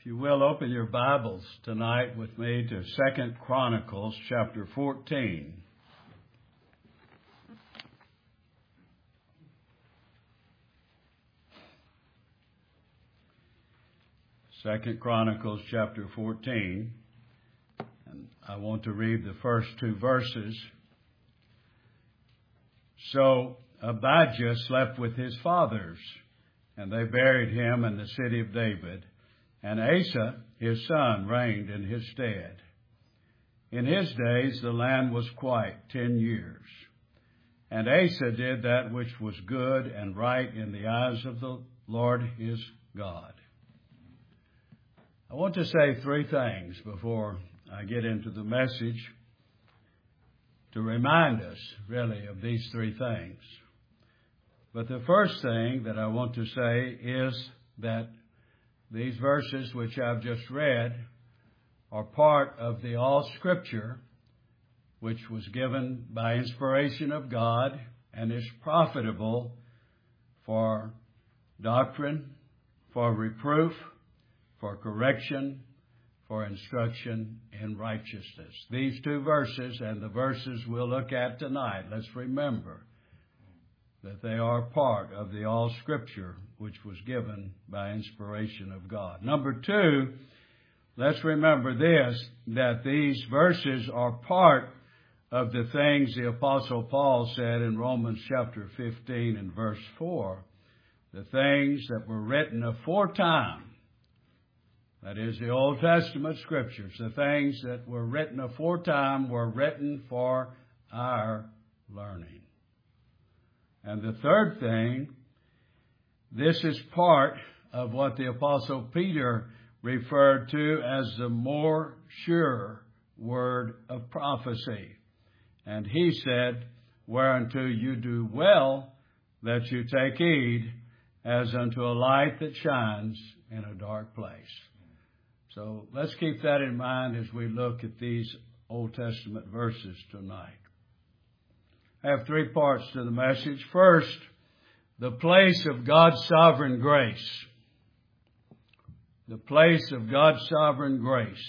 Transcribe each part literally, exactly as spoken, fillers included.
you will, open your Bibles tonight with me to Second Chronicles chapter fourteen. Second Chronicles chapter fourteen. And I want to read the first two verses. So Abijah slept with his fathers, and they buried him in the city of David. And Asa, his son, reigned in his stead. In his days the land was quiet ten years. And Asa did that which was good and right in the eyes of the Lord his God. I want to say three things before I get into the message to remind us, really, of these three things. But the first thing that I want to say is that these verses which I've just read are part of the all Scripture, which was given by inspiration of God and is profitable for doctrine, for reproof, for correction, for instruction in righteousness. These two verses and the verses we'll look at tonight, let's remember that they are part of the all Scripture which was given by inspiration of God. Number two, let's remember this, that these verses are part of the things the Apostle Paul said in Romans chapter fifteen and verse four, the things that were written aforetime. That is the Old Testament Scriptures. The things that were written aforetime were written for our learning. And the third thing, this is part of what the Apostle Peter referred to as the more sure word of prophecy. And he said, whereunto you do well that you take heed, as unto a light that shines in a dark place. So let's keep that in mind as we look at these Old Testament verses tonight. I have three parts to the message. First, the place of God's sovereign grace. The place of God's sovereign grace.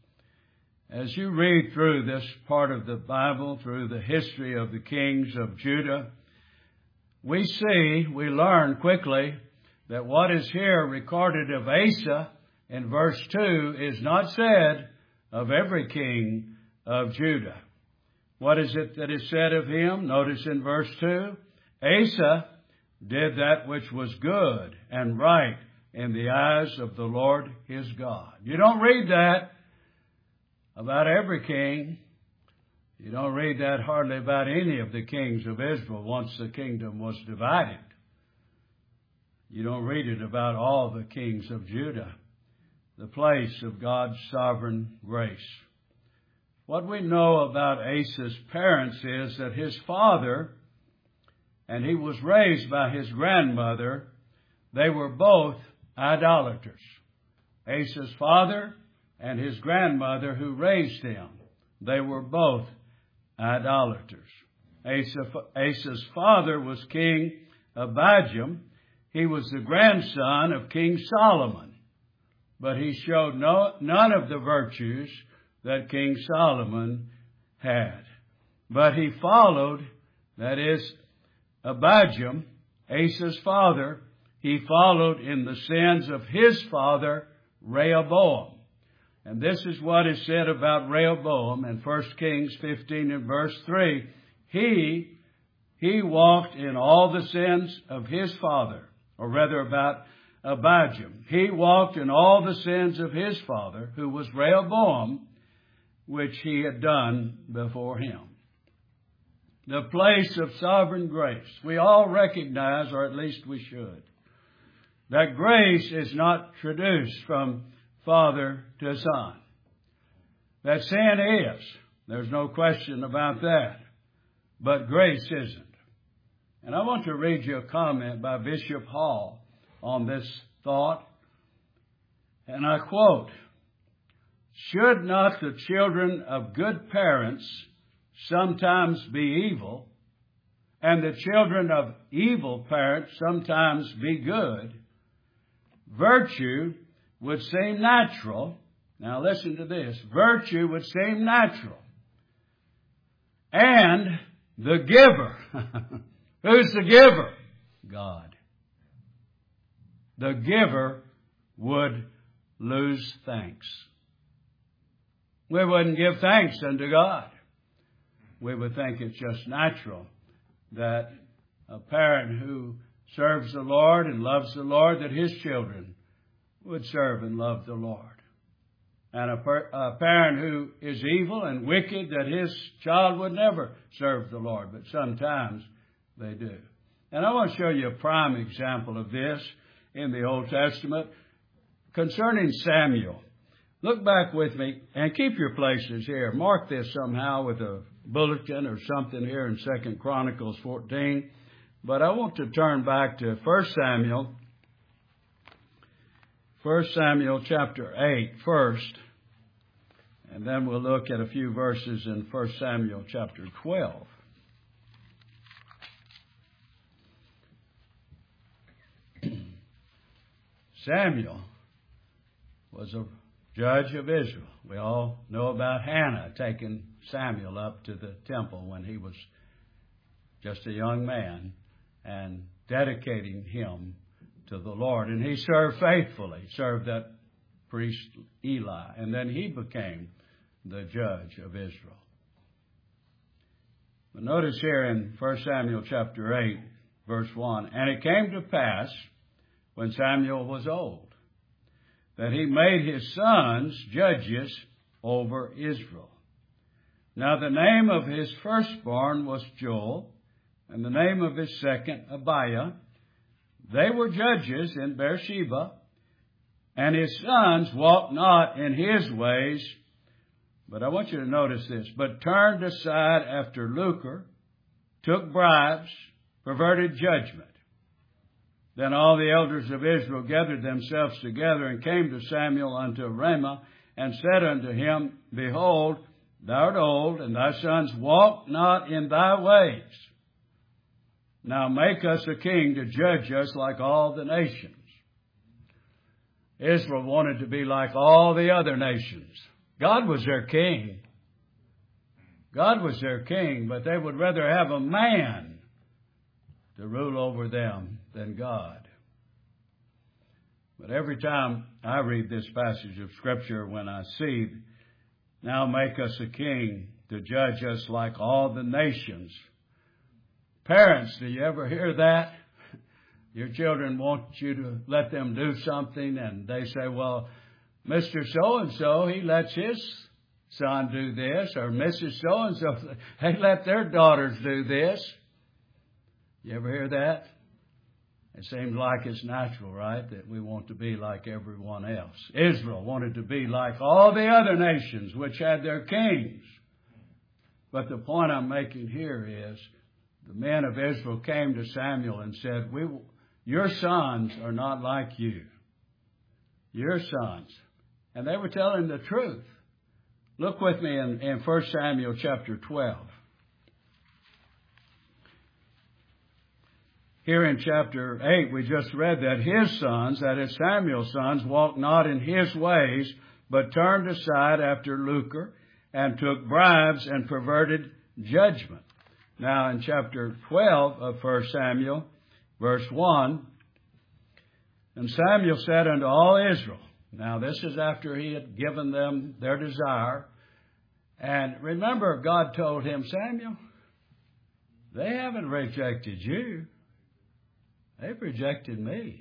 As you read through this part of the Bible, through the history of the kings of Judah, we see, we learn quickly that what is here recorded of Asa in verse two is not said of every king of Judah. What is it that is said of him? Notice in verse two, Asa did that which was good and right in the eyes of the Lord his God. You don't read that about every king. You don't read that hardly about any of the kings of Israel once the kingdom was divided. You don't read it about all the kings of Judah. The place of God's sovereign grace. What we know about Asa's parents is that his father, and he was raised by his grandmother, they were both idolaters. Asa's father and his grandmother who raised him, they were both idolaters. Asa, Asa's father was King Abijam. He was the grandson of King Solomon. But he showed no, none of the virtues that King Solomon had. But he followed, that is, Abijam, Asa's father, he followed in the sins of his father, Rehoboam. And this is what is said about Rehoboam in First Kings fifteen and verse three. He, he walked in all the sins of his father, or rather about Abijam. He walked in all the sins of his father, who was Rehoboam, which he had done before him. The place of sovereign grace. We all recognize, or at least we should, that grace is not traduced from father to son. That sin is. There's no question about that. But grace isn't. And I want to read you a comment by Bishop Hall on this thought. And I quote, "Should not the children of good parents sometimes be evil, and the children of evil parents sometimes be good? Virtue would seem natural. Now listen to this. Virtue would seem natural. And the giver. Who's the giver? God. The giver would lose thanks. We wouldn't give thanks unto God. We would think it's just natural that a parent who serves the Lord and loves the Lord, that his children would serve and love the Lord. And a, per, a parent who is evil and wicked, that his child would never serve the Lord. But sometimes they do. And I want to show you a prime example of this in the Old Testament concerning Samuel. Look back with me and keep your places here. Mark this somehow with a bulletin or something here in Second Chronicles fourteen. But I want to turn back to First Samuel. First Samuel chapter eight first. And then we'll look at a few verses in First Samuel chapter twelve. Samuel was a judge of Israel. We all know about Hannah taking Samuel up to the temple when he was just a young man and dedicating him to the Lord. And he served faithfully, served that priest Eli, and then he became the judge of Israel. But notice here in First Samuel chapter eight, verse one, and it came to pass when Samuel was old, that he made his sons judges over Israel. Now the name of his firstborn was Joel, and the name of his second Abiah. They were judges in Beersheba, and his sons walked not in his ways. But I want you to notice this, but turned aside after lucre, took bribes, perverted judgment. Then all the elders of Israel gathered themselves together and came to Samuel unto Ramah and said unto him, Behold, thou art old, and thy sons walk not in thy ways. Now make us a king to judge us like all the nations. Israel wanted to be like all the other nations. God was their king. God was their king, but they would rather have a man to rule over them than God. But every time I read this passage of Scripture, when I see, now make us a king to judge us like all the nations. Parents, do you ever hear that? Your children want you to let them do something, and they say, well, Mister So-and-so, he lets his son do this, or Missus So-and-so, they let their daughters do this. You ever hear that? It seems like it's natural, right, that we want to be like everyone else. Israel wanted to be like all the other nations which had their kings. But the point I'm making here is the men of Israel came to Samuel and said, "We, your sons are not like you. Your sons." And they were telling the truth. Look with me in, in First Samuel chapter twelve. Here in chapter eight, we just read that his sons, that is Samuel's sons, walked not in his ways, but turned aside after lucre, and took bribes and perverted judgment. Now in chapter twelve of First Samuel, verse one, and Samuel said unto all Israel, now this is after he had given them their desire, and remember God told him, Samuel, they haven't rejected you. They've rejected me.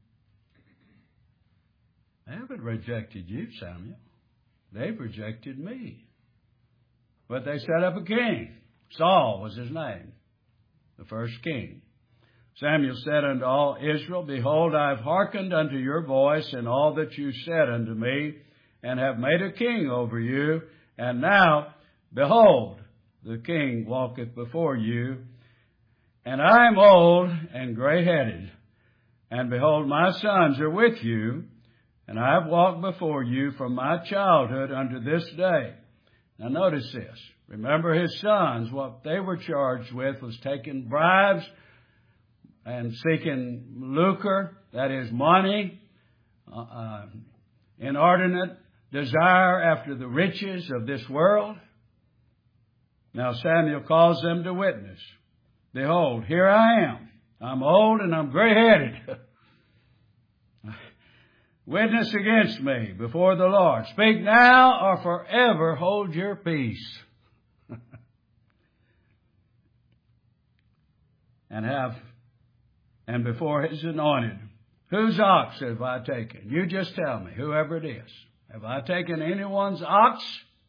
They haven't rejected you, Samuel. They've rejected me. But they set up a king. Saul was his name, the first king. Samuel said unto all Israel, Behold, I have hearkened unto your voice in all that you said unto me, and have made a king over you. And now, behold, the king walketh before you, and I am old and gray-headed. And behold, my sons are with you, and I have walked before you from my childhood unto this day. Now notice this. Remember his sons, what they were charged with was taking bribes and seeking lucre, that is money, uh, inordinate desire after the riches of this world. Now Samuel calls them to witness. Behold, here I am. I'm old and I'm gray-headed. Witness against me before the Lord. Speak now or forever hold your peace. and have, and before his anointed, whose ox have I taken? You just tell me, whoever it is. Have I taken anyone's ox?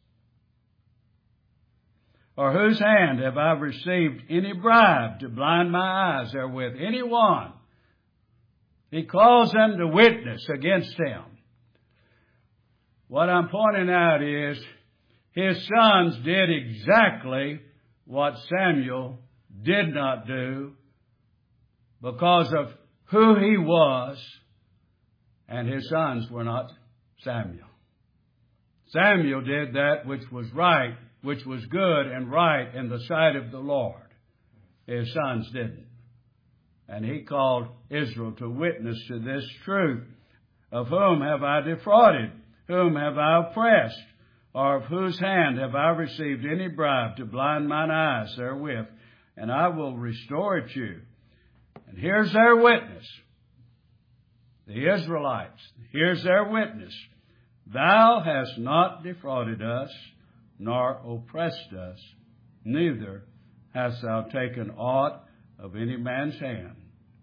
Or whose hand have I received any bribe to blind my eyes therewith? Anyone. He calls them to witness against him. What I'm pointing out is his sons did exactly what Samuel did not do because of who he was, and his sons were not Samuel. Samuel did that which was right, which was good and right in the sight of the Lord. His sons didn't. And he called Israel to witness to this truth. Of whom have I defrauded? Whom have I oppressed? Or of whose hand have I received any bribe to blind mine eyes therewith? And I will restore it you. And here's their witness. The Israelites. Here's their witness. Thou hast not defrauded us, nor oppressed us, neither hast thou taken aught of any man's hand.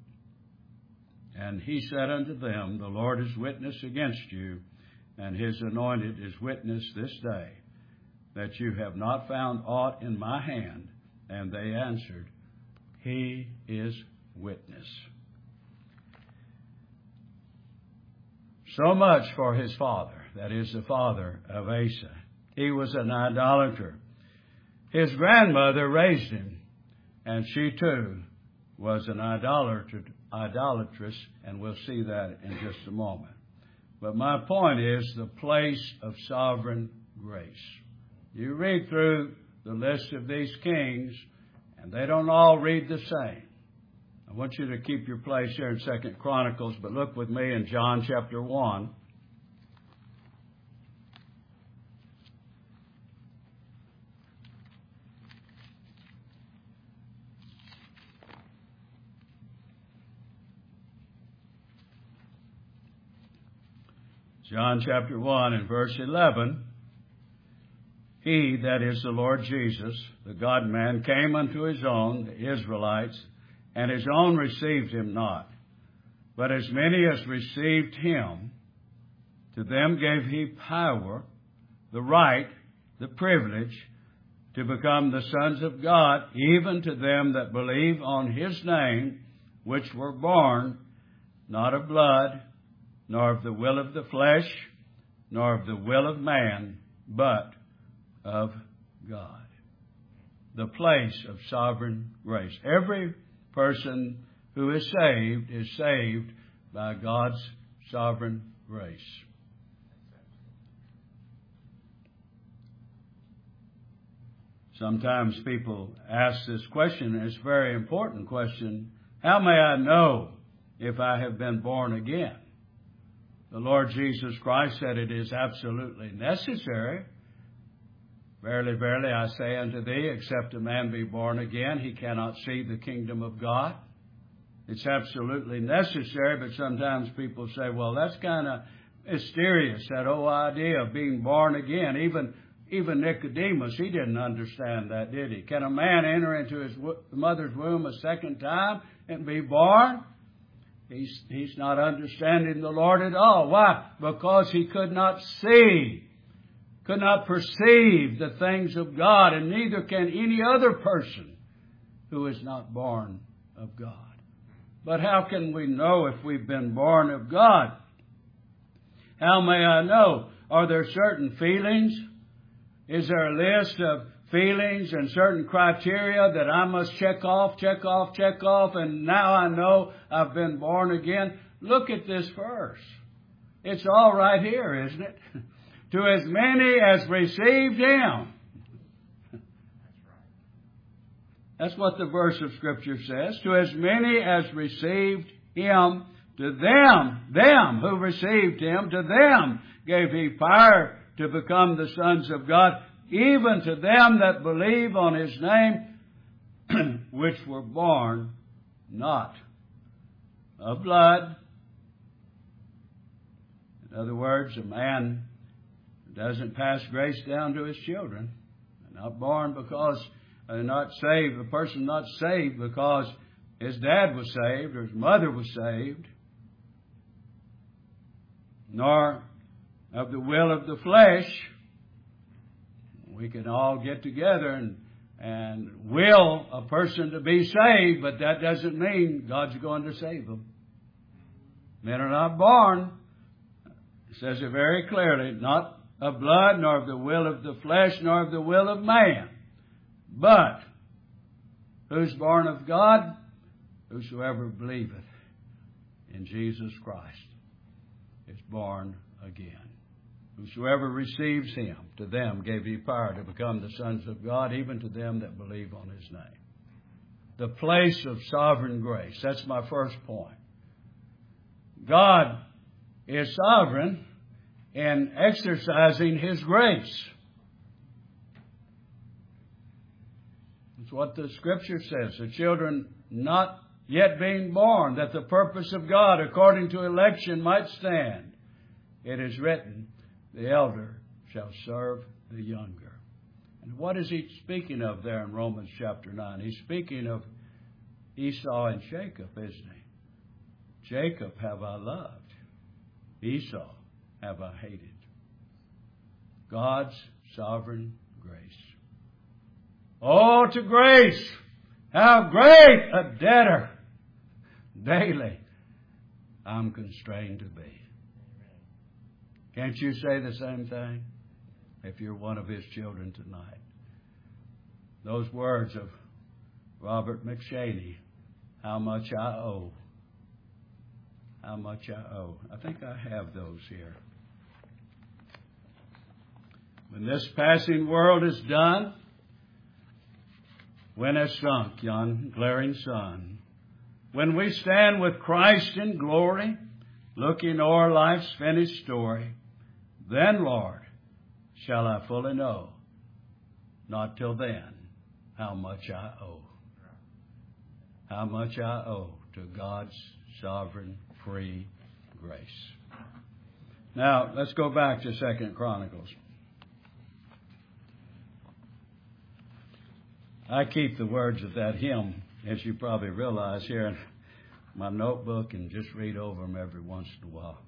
And he said unto them, the Lord is witness against you, and his anointed is witness this day, that you have not found aught in my hand. And they answered, he is witness. So much for his father, that is the father of Asa. He was an idolater. His grandmother raised him, and she too was an idolater, idolatress, and we'll see that in just a moment. But my point is the place of sovereign grace. You read through the list of these kings, and they don't all read the same. I want you to keep your place here in Second Chronicles, but look with me in John chapter one. John chapter one and verse eleven. He, that is the Lord Jesus, the God-man, came unto his own, the Israelites, and his own received him not. But as many as received him, to them gave he power, the right, the privilege, to become the sons of God, even to them that believe on his name, which were born, not of blood, nor of the will of the flesh, nor of the will of man, but of God. The place of sovereign grace. Every person who is saved is saved by God's sovereign grace. Sometimes people ask this question, and it's a very important question. How may I know if I have been born again? The Lord Jesus Christ said it is absolutely necessary. Verily, verily, I say unto thee, except a man be born again, he cannot see the kingdom of God. It's absolutely necessary, but sometimes people say, well, that's kind of mysterious, that whole idea of being born again. Even, even Nicodemus, he didn't understand that, did he? Can a man enter into his mother's womb a second time and be born? He's, he's not understanding the Lord at all. Why? Because he could not see, could not perceive the things of God, and neither can any other person who is not born of God. But how can we know if we've been born of God? How may I know? Are there certain feelings? Is there a list of feelings and certain criteria that I must check off, check off, check off, and now I know I've been born again? Look at this verse. It's all right here, isn't it? To as many as received him. That's what the verse of Scripture says. To as many as received him, To them, them who received him, to them gave he power to become the sons of God, even to them that believe on his name, which were born not of blood. In other words, a man doesn't pass grace down to his children. They're not born because they're not saved. A person not saved because his dad was saved or his mother was saved. Nor of the will of the flesh. We can all get together and, and will a person to be saved, but that doesn't mean God's going to save them. Men are not born, it says it very clearly, not of blood, nor of the will of the flesh, nor of the will of man. But who's born of God? Whosoever believeth in Jesus Christ is born again. Whosoever receives him, to them gave he power to become the sons of God, even to them that believe on his name. The place of sovereign grace. That's my first point. God is sovereign in exercising his grace. That's what the Scripture says. The children not yet being born, that the purpose of God according to election might stand. It is written, the elder shall serve the younger. And what is he speaking of there in Romans chapter nine? He's speaking of Esau and Jacob, isn't he? Jacob have I loved. Esau have I hated. God's sovereign grace. Oh, to grace! How great a debtor daily I'm constrained to be. Can't you say the same thing if you're one of his children tonight? Those words of Robert McShaney, how much I owe. How much I owe. I think I have those here. When this passing world is done, when has sunk yon glaring sun, when we stand with Christ in glory, looking o'er life's finished story, then, Lord, shall I fully know, not till then, how much I owe. How much I owe to God's sovereign, free grace. Now, let's go back to Second Chronicles. I keep the words of that hymn, as you probably realize, here in my notebook and just read over them every once in a while.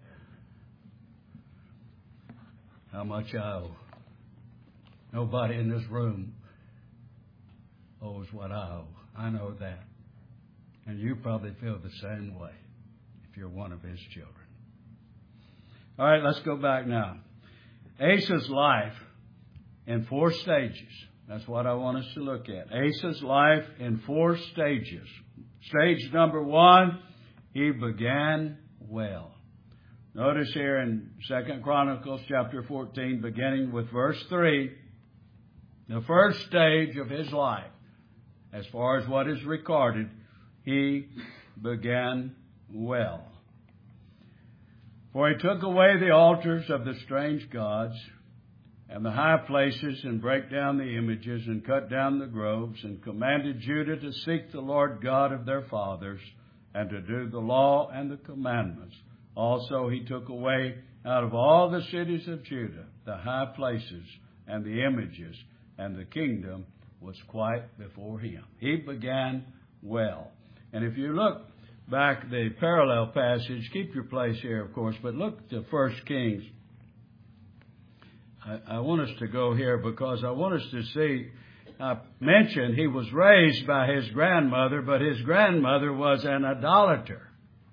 How much I owe. Nobody in this room owes what I owe. I know that. And you probably feel the same way if you're one of his children. All right, let's go back now. Asa's life in four stages. That's what I want us to look at. Asa's life in four stages. Stage number one, he began well. Notice here in Second Chronicles chapter fourteen, beginning with verse three, the first stage of his life, as far as what is recorded, he began well. For he took away the altars of the strange gods and the high places, and brake down the images, and cut down the groves, and commanded Judah to seek the Lord God of their fathers, and to do the law and the commandments. Also he took away out of all the cities of Judah the high places and the images, and the kingdom was quite before him. He began well. And if you look back the parallel passage, keep your place here, of course, but look to First Kings. I, I want us to go here because I want us to see, I mentioned he was raised by his grandmother, but his grandmother was an idolater.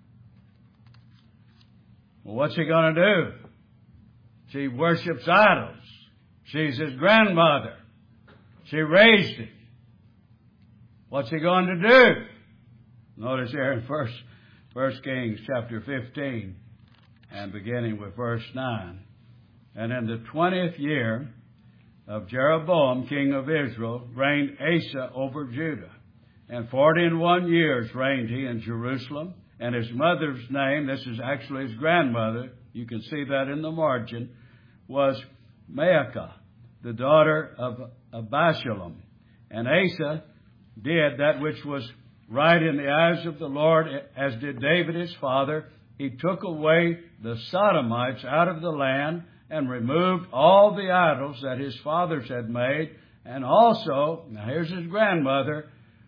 Well, what's he going to do? She worships idols. She's his grandmother. She raised him. What's he going to do? Notice here in First, First Kings chapter fifteen and beginning with verse nine. And in the twentieth year of Jeroboam, king of Israel, reigned Asa over Judah. And forty and one years reigned he in Jerusalem. And his mother's name, this is actually his grandmother, you can see that in the margin, was Maacah, the daughter of Abishalom. And Asa did that which was right in the eyes of the Lord, as did David his father. He took away the Sodomites out of the land and removed all the idols that his fathers had made. And also, now here's his grandmother,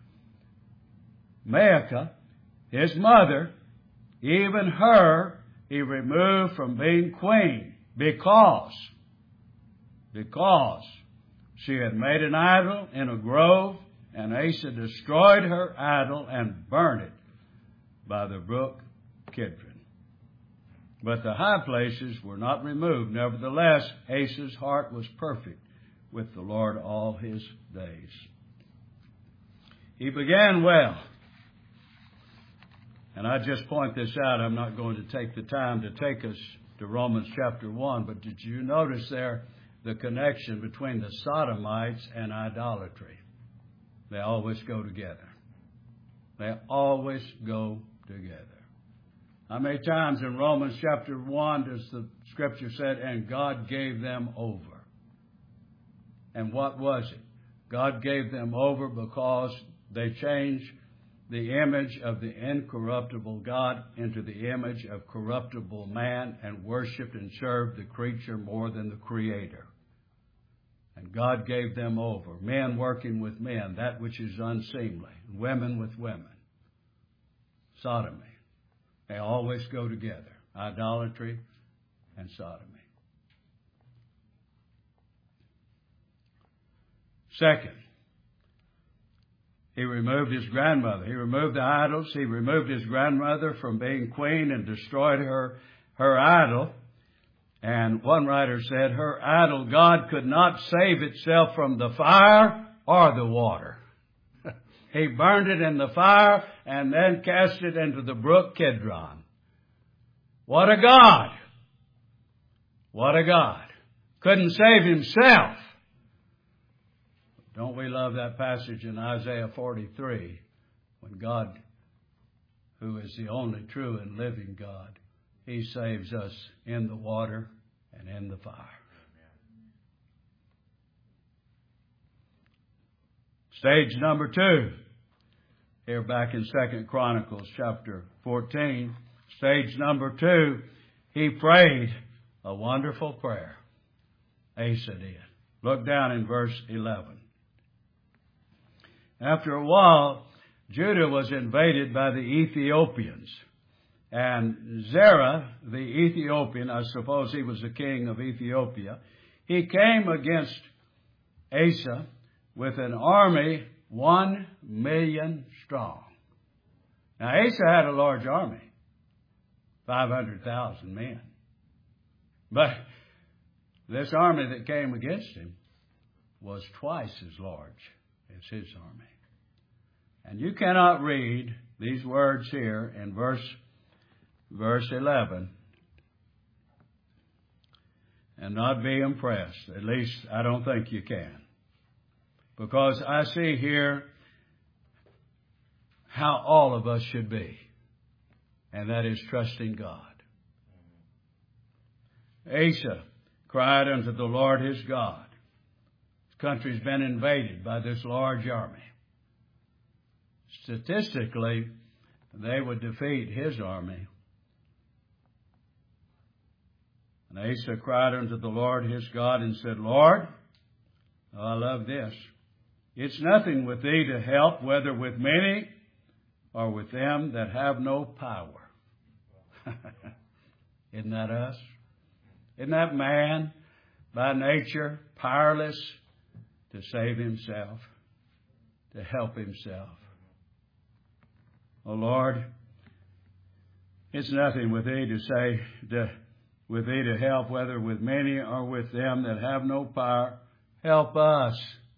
Maacah, his mother, even her he removed from being queen because, because she had made an idol in a grove, and Asa destroyed her idol and burned it by the brook Kidron. But the high places were not removed. Nevertheless, Asa's heart was perfect with the Lord all his days. He began well. And I just point this out. I'm not going to take the time to take us to Romans chapter one, but did you notice there the connection between the Sodomites and idolatry? They always go together. They always go together. How many times in Romans chapter one does the scripture say, and God gave them over? And what was it? God gave them over because they changed the image of the incorruptible God into the image of corruptible man and worshiped and served the creature more than the Creator. And God gave them over. Men working with men, that which is unseemly. Women with women. Sodomy. They always go together. Idolatry and sodomy. Second, he removed his grandmother. He removed the idols. He removed his grandmother from being queen and destroyed her, her idol. And one writer said, her idol God could not save itself from the fire or the water. He burned it in the fire and then cast it into the brook Kidron. What a God! What a God! Couldn't save himself. Don't we love that passage in Isaiah forty-three when God, who is the only true and living God, he saves us in the water and in the fire. Stage number two. Here back in Second Chronicles chapter fourteen. Stage number two. He prayed a wonderful prayer. Asa did. Look down in verse eleven. After a while, Judah was invaded by the Ethiopians. And Zerah, the Ethiopian, I suppose he was the king of Ethiopia, he came against Asa with an army one million strong. Now, Asa had a large army, five hundred thousand men. But this army that came against him was twice as large as his army. And you cannot read these words here in verse verse eleven and not be impressed. At least I don't think you can. Because I see here how all of us should be. And that is trusting God. Asa cried unto the Lord his God. His country's been invaded by this large army. Statistically, they would defeat his army. And Asa cried unto the Lord his God and said, Lord, oh, I love this. It's nothing with thee to help, whether with many or with them that have no power. Isn't that us? Isn't that man by nature powerless to save himself, to help himself? Oh Lord, it's nothing with thee to say, to, with thee to help, whether with many or with them that have no power. Help us.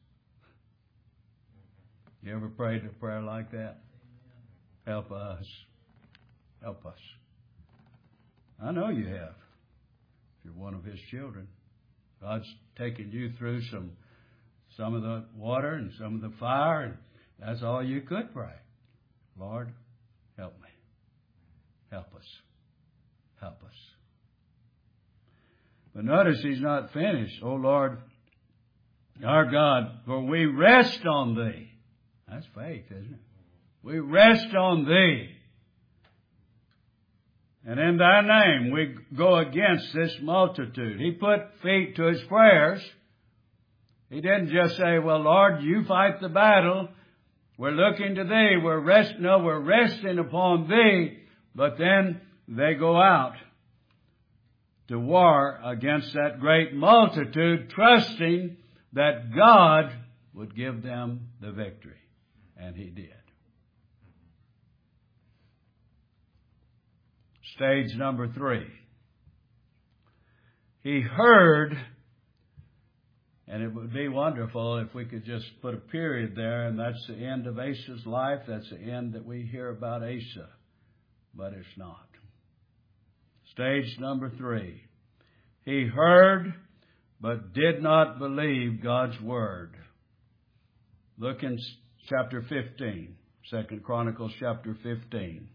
You ever prayed a prayer like that? Help us. Help us. I know you have. If you're one of his children. God's taken you through some, some of the water and some of the fire, and that's all you could pray. Lord, help me. help us. Help us. But notice he's not finished. O Lord, our God, for we rest on Thee. That's faith, isn't it? We rest on Thee. And in Thy name we go against this multitude. He put feet to his prayers. He didn't just say, well, Lord, you fight the battle. We're looking to Thee. We're rest, no, we're resting upon Thee. But then they go out to war against that great multitude, trusting that God would give them the victory. And He did. Stage number three. He heard, and it would be wonderful if we could just put a period there, and that's the end of Asa's life. That's the end that we hear about Asa. But it's not. Stage number three. He heard, but did not believe God's word. Look in chapter fifteen, Second Chronicles chapter fifteen.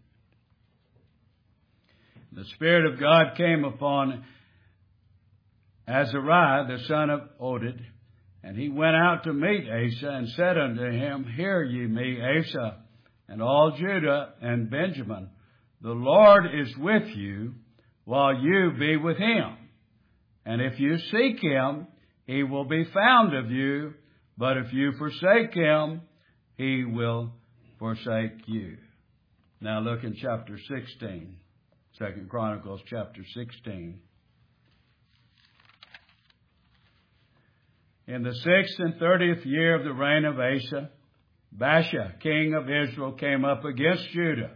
The Spirit of God came upon Azariah, the son of Oded, and he went out to meet Asa and said unto him, Hear ye me, Asa, and all Judah and Benjamin. The Lord is with you, while you be with Him. And if you seek Him, He will be found of you. But if you forsake Him, He will forsake you. Now look in chapter sixteen. Second Chronicles chapter sixteen. In the sixth and thirtieth year of the reign of Asa, Baasha, king of Israel, came up against Judah.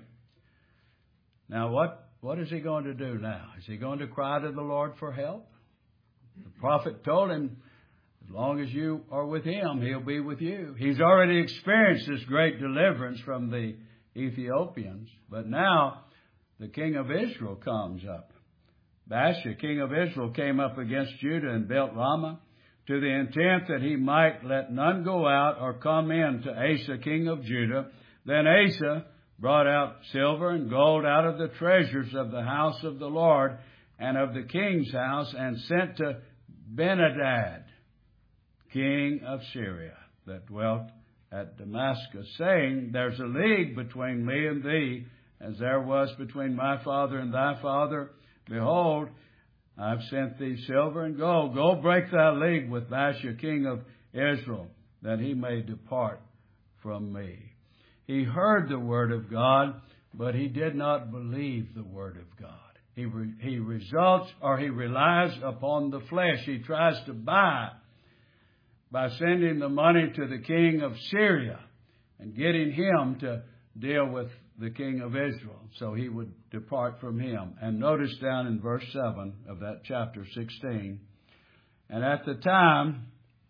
Now what, what is he going to do now? Is he going to cry to the Lord for help? The prophet told him, as long as you are with Him, He'll be with you. He's already experienced this great deliverance from the Ethiopians. But now the king of Israel comes up. Baasha, king of Israel, came up against Judah and built Ramah, to the intent that he might let none go out or come in to Asa, king of Judah. Then Asa brought out silver and gold out of the treasures of the house of the Lord and of the king's house, and sent to Ben-Hadad, king of Syria, that dwelt at Damascus, saying, There's a league between me and thee, as there was between my father and thy father. Behold, I've sent thee silver and gold. Go break thy league with Baasha, king of Israel, that he may depart from me. He heard the word of God, but he did not believe the word of God. He re, he results, or he relies upon the flesh. He tries to buy by sending the money to the king of Syria and getting him to deal with the king of Israel, so he would depart from him. And notice down in verse seven of that chapter sixteen, and at the time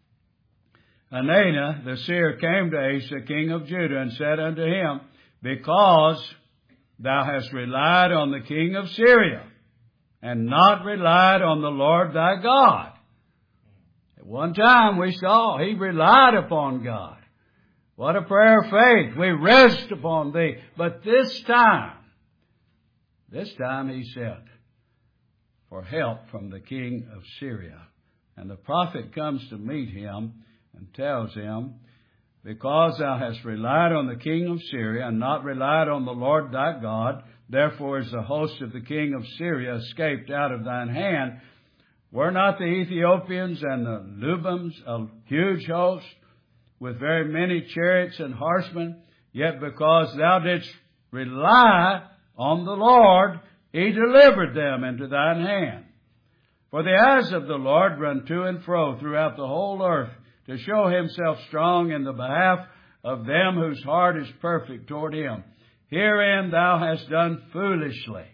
Hananiah the seer came to Asa, king of Judah, and said unto him, Because thou hast relied on the king of Syria, and not relied on the Lord thy God. At one time we saw he relied upon God. What a prayer of faith. We rest upon Thee. But this time, this time he sent for help from the king of Syria. And the prophet comes to meet him and tells him, Because thou hast relied on the king of Syria, and not relied on the Lord thy God, therefore is the host of the king of Syria escaped out of thine hand. Were not the Ethiopians and the Lubims a huge host, with very many chariots and horsemen? Yet because thou didst rely on the Lord, He delivered them into thine hand. For the eyes of the Lord run to and fro throughout the whole earth, to show Himself strong in the behalf of them whose heart is perfect toward Him. Herein thou hast done foolishly.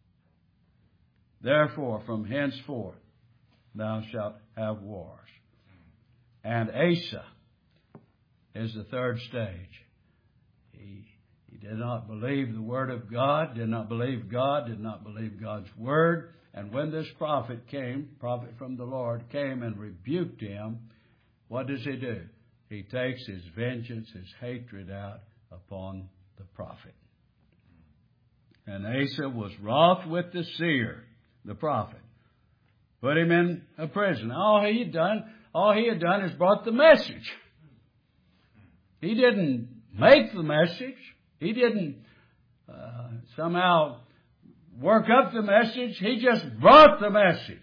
Therefore from henceforth thou shalt have wars. And Asa is the third stage. He, he did not believe the word of God, did not believe God, did not believe God's word. And when this prophet came, prophet from the Lord, came and rebuked him, what does he do? He takes his vengeance, his hatred out upon the prophet. And Asa was wroth with the seer, the prophet. Put him in a prison. All he had done, all he had done is brought the message. He didn't make the message. He didn't uh, somehow work up the message. He just brought the message.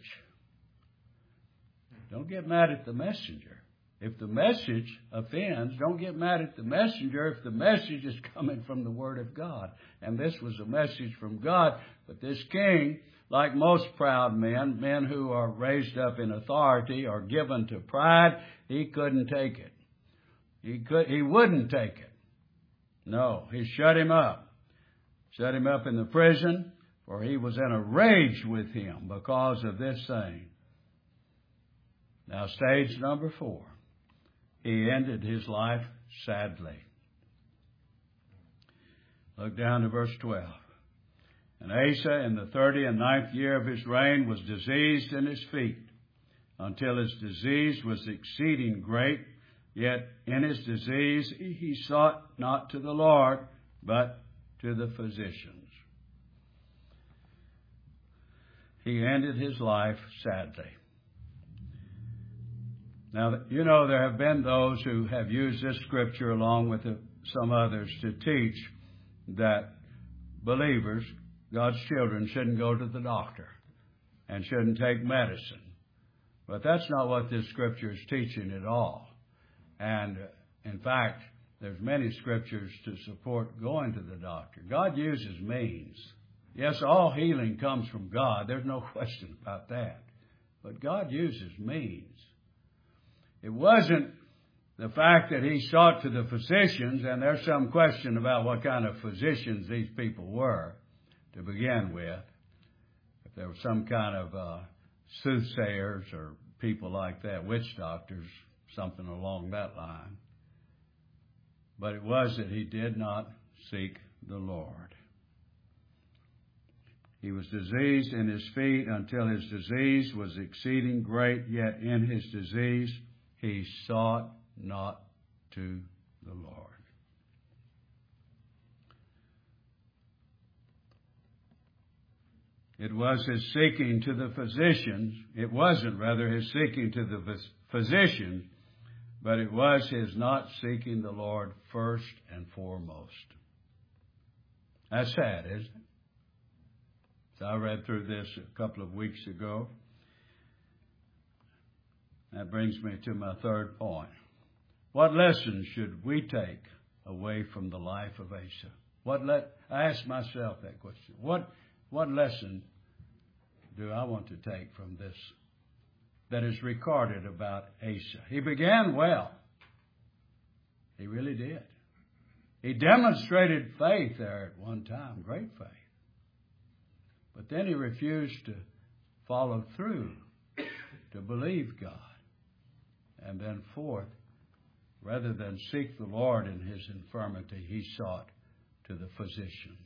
Don't get mad at the messenger. If the message offends, don't get mad at the messenger if the message is coming from the Word of God. And this was a message from God. But this king, like most proud men, men who are raised up in authority or given to pride, he couldn't take it. He could, he wouldn't take it. No, he shut him up. Shut him up in the prison, for he was in a rage with him because of this thing. Now, stage number four. He ended his life sadly. Look down to verse twelve. And Asa, in the thirty and ninth year of his reign, was diseased in his feet, until his disease was exceeding great. Yet in his disease he sought not to the Lord, but to the physicians. He ended his life sadly. Now, you know, there have been those who have used this scripture along with some others to teach that believers, God's children, shouldn't go to the doctor and shouldn't take medicine. But that's not what this scripture is teaching at all. And, in fact, there's many scriptures to support going to the doctor. God uses means. Yes, all healing comes from God. There's no question about that. But God uses means. It wasn't the fact that he sought to the physicians, and there's some question about what kind of physicians these people were to begin with. If there was some kind of uh, soothsayers or people like that, witch doctors, something along that line. But it was that he did not seek the Lord. He was diseased in his feet until his disease was exceeding great, yet in his disease he sought not to the Lord. It was his seeking to the physicians. It wasn't, rather, his seeking to the physicians, but it was his not seeking the Lord first and foremost. That's sad, isn't it? So I read through this a couple of weeks ago. That brings me to my third point. What lessons should we take away from the life of Asa? What let I ask myself that question. What what lesson do I want to take from this that is recorded about Asa? He began well. He really did. He demonstrated faith there at one time, great faith. But then he refused to follow through, to believe God. And then fourth, rather than seek the Lord in his infirmity, he sought to the physicians.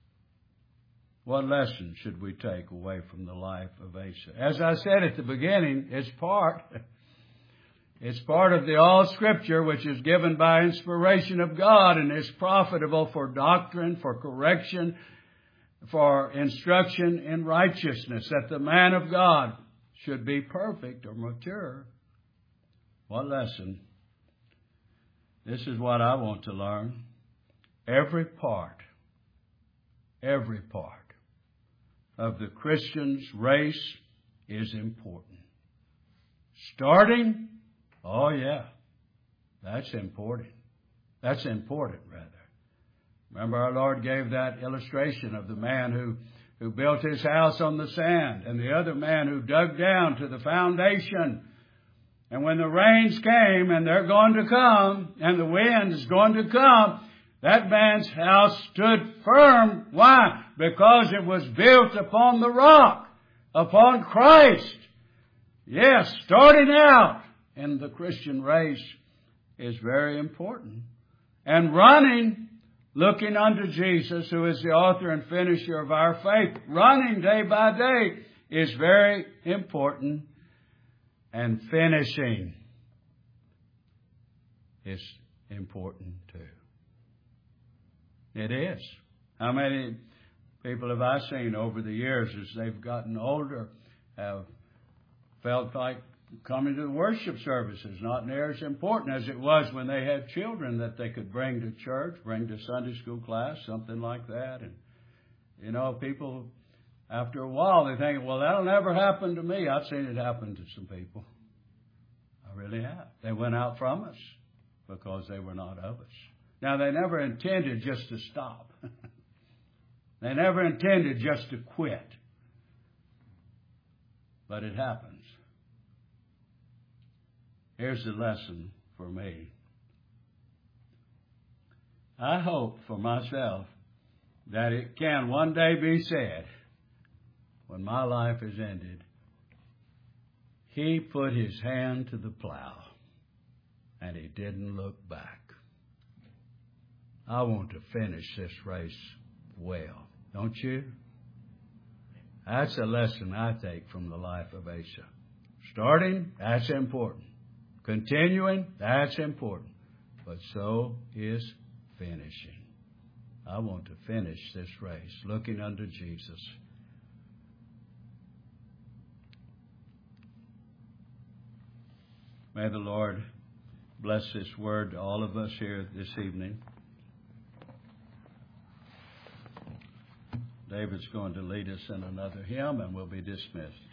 What lesson should we take away from the life of Asa? As I said at the beginning, it's part, it's part of the all Scripture, which is given by inspiration of God and is profitable for doctrine, for correction, for instruction in righteousness, that the man of God should be perfect or mature. What lesson? This is what I want to learn. Every part, every part of the Christian's race is important. Starting, oh yeah, that's important. That's important, rather. Remember, our Lord gave that illustration of the man who, who built his house on the sand and the other man who dug down to the foundation. And when the rains came, and they're going to come, and the wind is going to come, that man's house stood firm. Why? Because it was built upon the rock, upon Christ. Yes, starting out in the Christian race is very important. And running, looking unto Jesus, who is the author and finisher of our faith, running day by day is very important. And finishing is important too. It is. How many People have I seen over the years as they've gotten older have felt like coming to the worship service is not near as important as it was when they had children that they could bring to church, bring to Sunday school class, something like that. And, you know, people, after a while, they think, well, that'll never happen to me. I've seen it happen to some people. I really have. They went out from us because they were not of us. Now, they never intended just to stop. They never intended just to quit. But it happens. Here's the lesson for me. I hope for myself that it can one day be said, when my life is ended, he put his hand to the plow and he didn't look back. I want to finish this race well, don't you? That's a lesson I take from the life of Asa. Starting, that's important. Continuing, that's important. But so is finishing. I want to finish this race looking unto Jesus. May the Lord bless this word to all of us here this evening. David's going to lead us in another hymn and we'll be dismissed.